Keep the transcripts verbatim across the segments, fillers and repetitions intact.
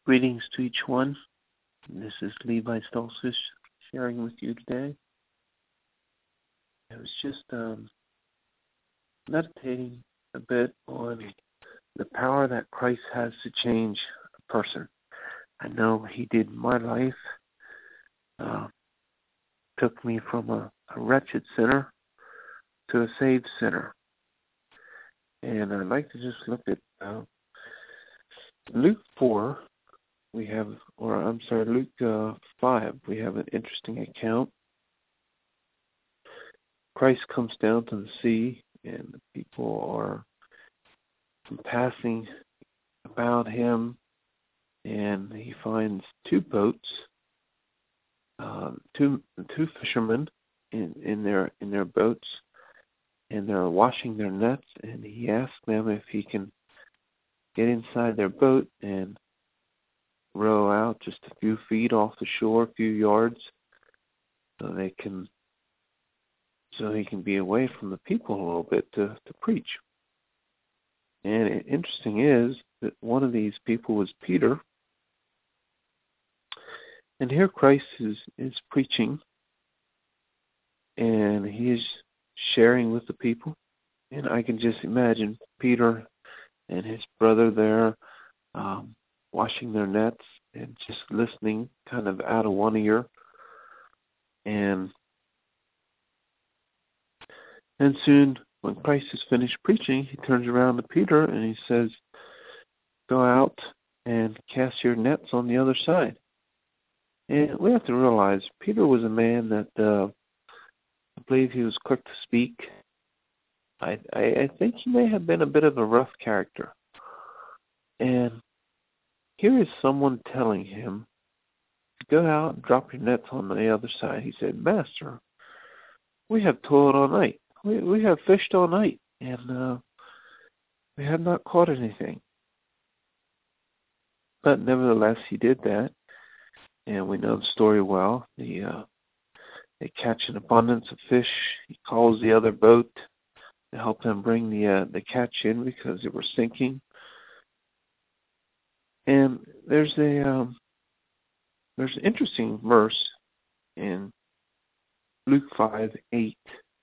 Greetings to each one. This is Levi Stolzfus sharing with you today. I was just um, meditating a bit on the power that Christ has to change a person. I know He did in my life. Uh, took me from a, a wretched sinner to a saved sinner. And I'd like to just look at uh, Luke four. We have, or I'm sorry, Luke uh, five, we have an interesting account. Christ comes down to the sea, and the people are passing about him, and he finds two boats, uh, two two fishermen in, in their in their boats, and they're washing their nets, and he asks them if he can get inside their boat and row out just a few feet off the shore, a few yards, so they can, so he can be away from the people a little bit to, to preach. And it, interesting is that one of these people was Peter, and here Christ is, is preaching, and he is sharing with the people, and I can just imagine Peter and his brother there, um, washing their nets and just listening kind of out of one ear. And and soon, when Christ is finished preaching, he turns around to Peter and he says, go out and cast your nets on the other side. And we have to realize Peter was a man that uh, I believe he was quick to speak. I, I, I think he may have been a bit of a rough character. And here is someone telling him, go out and drop your nets on the other side. He said, Master, we have toiled all night. We we have fished all night, and uh, we have not caught anything. But nevertheless, he did that, and we know the story well. The, uh, they catch an abundance of fish. He calls the other boat to help them bring the uh, the catch in because they were sinking. And there's a um, there's an interesting verse in Luke five eight.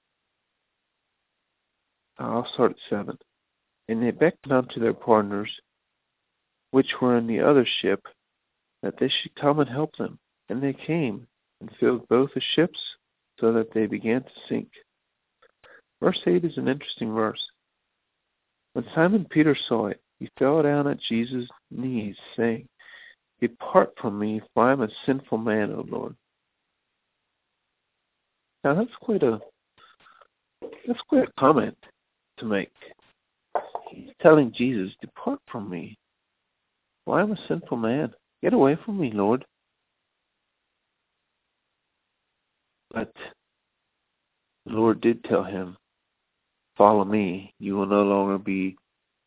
I'll start at seven. And they beckoned unto their partners, which were in the other ship, that they should come and help them. And they came and filled both the ships, so that they began to sink. Verse eight is an interesting verse. When Simon Peter saw it, he fell down at Jesus' knees, saying, Depart from me, for I am a sinful man, O Lord. Now that's quite a that's quite a comment to make. He's telling Jesus, Depart from me, for I am a sinful man. Get away from me, Lord. But the Lord did tell him, Follow me. You will no longer be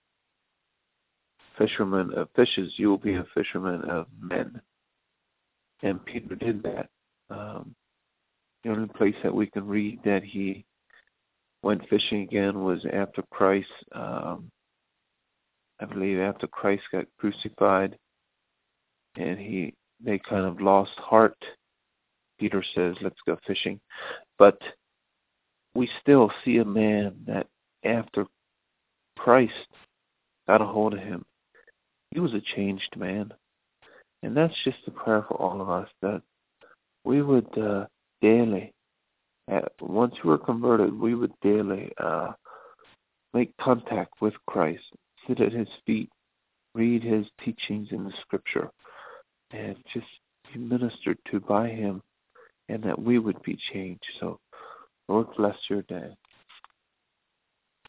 fisherman of fishes, you will be a fisherman of men. And Peter did that. Um, the only place that we can read that he went fishing again was after Christ, um, I believe after Christ got crucified, and he they kind of lost heart. Peter says, let's go fishing. But we still see a man that after Christ got a hold of him, he was a changed man. And that's just a prayer for all of us, that we would uh, daily, uh, once we were converted, we would daily uh, make contact with Christ, sit at his feet, read his teachings in the Scripture, and just be ministered to by him, and that we would be changed. So, Lord, bless your day.